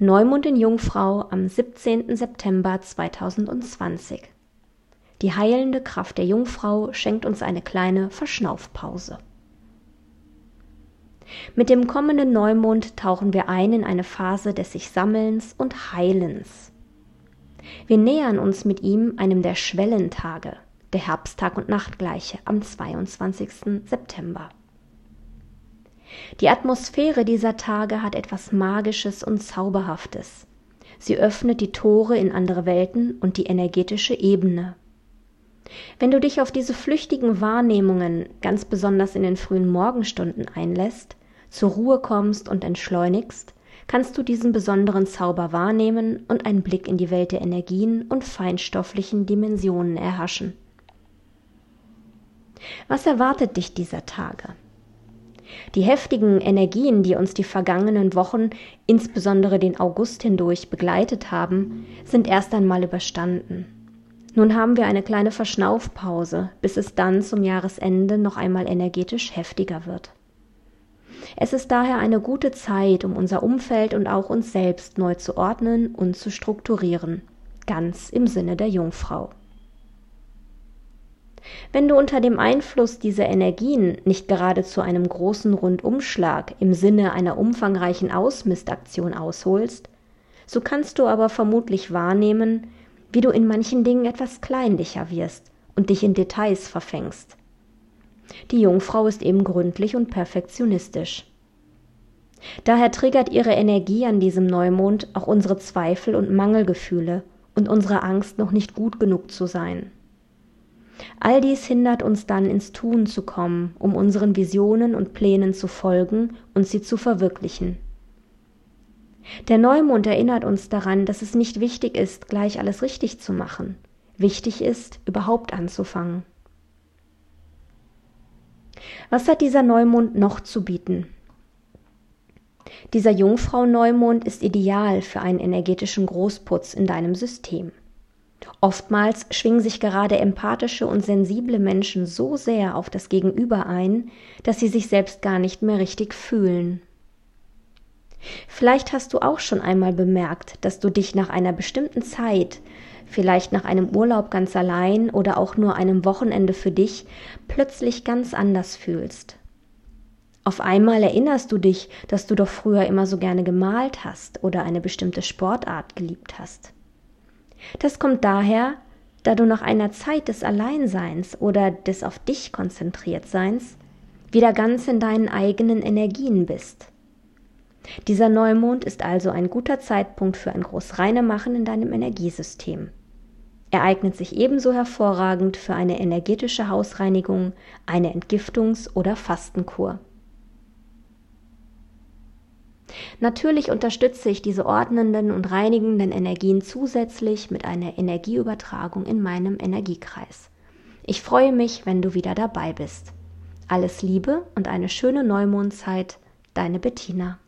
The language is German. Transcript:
Neumond in Jungfrau am 17. September 2020. Die heilende Kraft der Jungfrau schenkt uns eine kleine Verschnaufpause. Mit dem kommenden Neumond tauchen wir ein in eine Phase des sich Sammelns und Heilens. Wir nähern uns mit ihm einem der Schwellentage, der Herbsttag- und Nachtgleiche am 22. September. Die Atmosphäre dieser Tage hat etwas Magisches und Zauberhaftes. Sie öffnet die Tore in andere Welten und die energetische Ebene. Wenn du dich auf diese flüchtigen Wahrnehmungen, ganz besonders in den frühen Morgenstunden einlässt, zur Ruhe kommst und entschleunigst, kannst du diesen besonderen Zauber wahrnehmen und einen Blick in die Welt der Energien und feinstofflichen Dimensionen erhaschen. Was erwartet dich dieser Tage? Die heftigen Energien, die uns die vergangenen Wochen, insbesondere den August hindurch, begleitet haben, sind erst einmal überstanden. Nun haben wir eine kleine Verschnaufpause, bis es dann zum Jahresende noch einmal energetisch heftiger wird. Es ist daher eine gute Zeit, um unser Umfeld und auch uns selbst neu zu ordnen und zu strukturieren, ganz im Sinne der Jungfrau. Wenn du unter dem Einfluss dieser Energien nicht gerade zu einem großen Rundumschlag im Sinne einer umfangreichen Ausmistaktion ausholst, so kannst du aber vermutlich wahrnehmen, wie du in manchen Dingen etwas kleinlicher wirst und dich in Details verfängst. Die Jungfrau ist eben gründlich und perfektionistisch. Daher triggert ihre Energie an diesem Neumond auch unsere Zweifel und Mangelgefühle und unsere Angst, noch nicht gut genug zu sein. All dies hindert uns dann, ins Tun zu kommen, um unseren Visionen und Plänen zu folgen und sie zu verwirklichen. Der Neumond erinnert uns daran, dass es nicht wichtig ist, gleich alles richtig zu machen. Wichtig ist, überhaupt anzufangen. Was hat dieser Neumond noch zu bieten? Dieser Jungfrau-Neumond ist ideal für einen energetischen Großputz in deinem System. Oftmals schwingen sich gerade empathische und sensible Menschen so sehr auf das Gegenüber ein, dass sie sich selbst gar nicht mehr richtig fühlen. Vielleicht hast du auch schon einmal bemerkt, dass du dich nach einer bestimmten Zeit, vielleicht nach einem Urlaub ganz allein oder auch nur einem Wochenende für dich, plötzlich ganz anders fühlst. Auf einmal erinnerst du dich, dass du doch früher immer so gerne gemalt hast oder eine bestimmte Sportart geliebt hast. Das kommt daher, da du nach einer Zeit des Alleinseins oder des auf dich Konzentriertseins wieder ganz in deinen eigenen Energien bist. Dieser Neumond ist also ein guter Zeitpunkt für ein Großreinemachen in deinem Energiesystem. Er eignet sich ebenso hervorragend für eine energetische Hausreinigung, eine Entgiftungs- oder Fastenkur. Natürlich unterstütze ich diese ordnenden und reinigenden Energien zusätzlich mit einer Energieübertragung in meinem Energiekreis. Ich freue mich, wenn du wieder dabei bist. Alles Liebe und eine schöne Neumondzeit, deine Bettina.